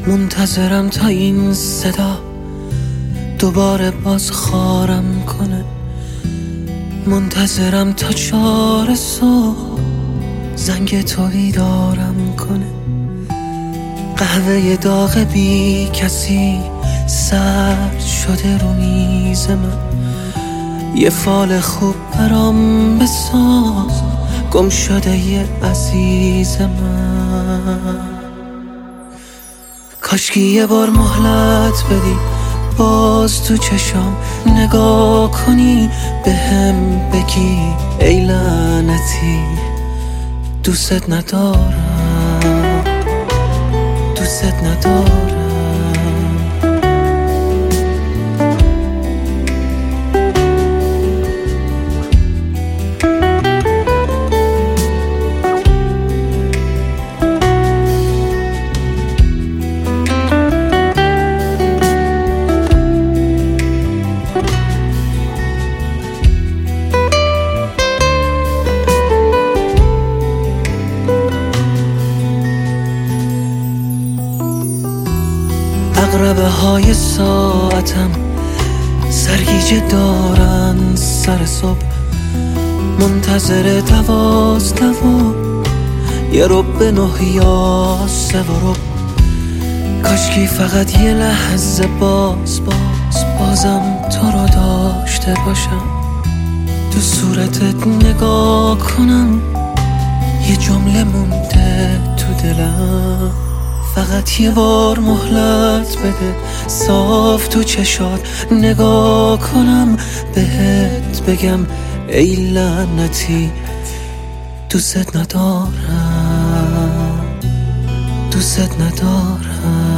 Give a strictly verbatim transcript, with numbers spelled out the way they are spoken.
منتظرم تا این صدا دوباره باز خارم کنه، منتظرم تا چهار صبح زنگ تو بیدارم کنه. قهوه داغ بی کسی سرد شده رو میز من، یه فال خوب برام بساز گم شده یه عزیز من. کاشکی یه بار مهلت بدی باز تو چشام نگاه کنی، به هم بگی ای لعنتی دوست ندارم، دوست ندارم. عقربه های ساعتم سرگیجه دارن سر صبح، منتظر دوازده و یه رب نه یا سه و رب. کاشکی فقط یه لحظه باز باز بازم تو رو داشته باشم، تو صورتت نگاه کنم یه جمله مونده تو دلم. فقط یه بار مهلت بده صاف تو چشات نگاه کنم، بهت بگم ای لعنتی دوست ندارم، دوست ندارم.